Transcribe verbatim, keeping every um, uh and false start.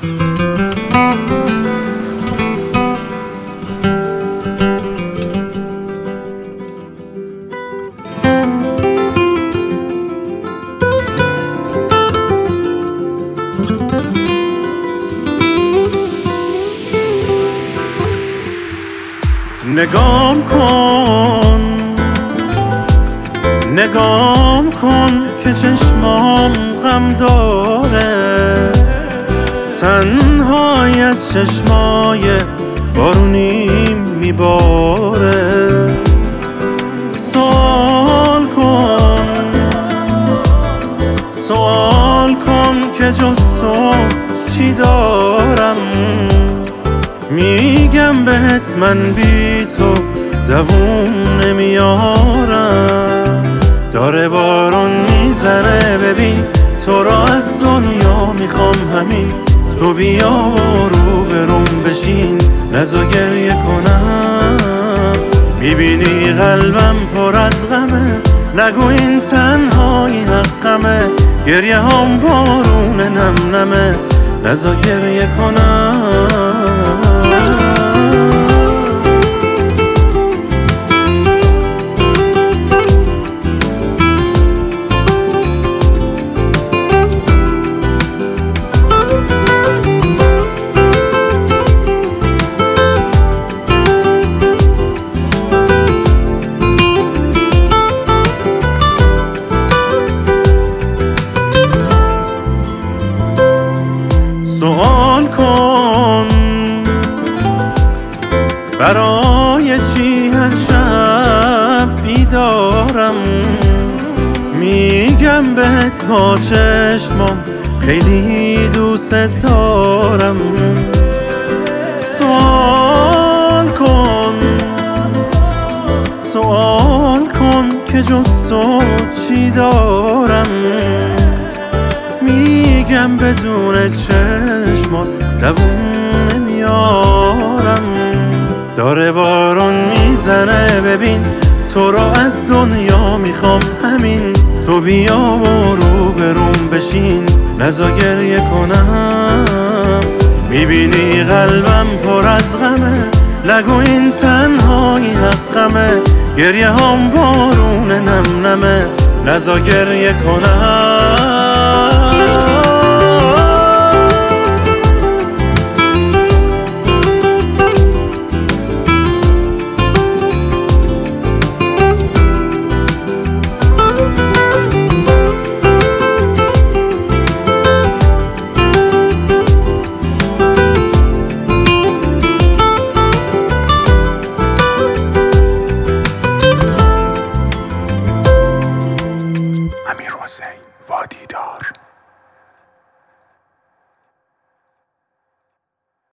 نگام کن نگام کن که چشمام غم داره، تنهایی از چشمای بارونیم میباره. سوال کن سوال کن که جز تو چی دارم، میگم بهت من بی تو دووم نمیارم. داره بارون میزنه ببین، تو را از دنیا میخوام همین، تو بیا و رو بروم بشین نزا گریه کنم. میبینی قلبم پر از غمه، نگو این تنهایی حقمه، گریه هم بارون نم نمه نزا گریه کنم. سوال کن برای چی هر شب بیدارم، میگم بهت با چشمام خیلی دوست دارم. سوال کن سوال کن که جز تو چی دارم، میگم بدون چشمات دووم نمیارم. داره بارون میزنه ببین، تو را از دنیا میخوام همین، تو بیا و رو بروم بشین نزا گریه کنم. میبینی قلبم پر از غمه، نگو این تنهایی حقمه، گریه هم بارون نم نمه نزا گریه کنم.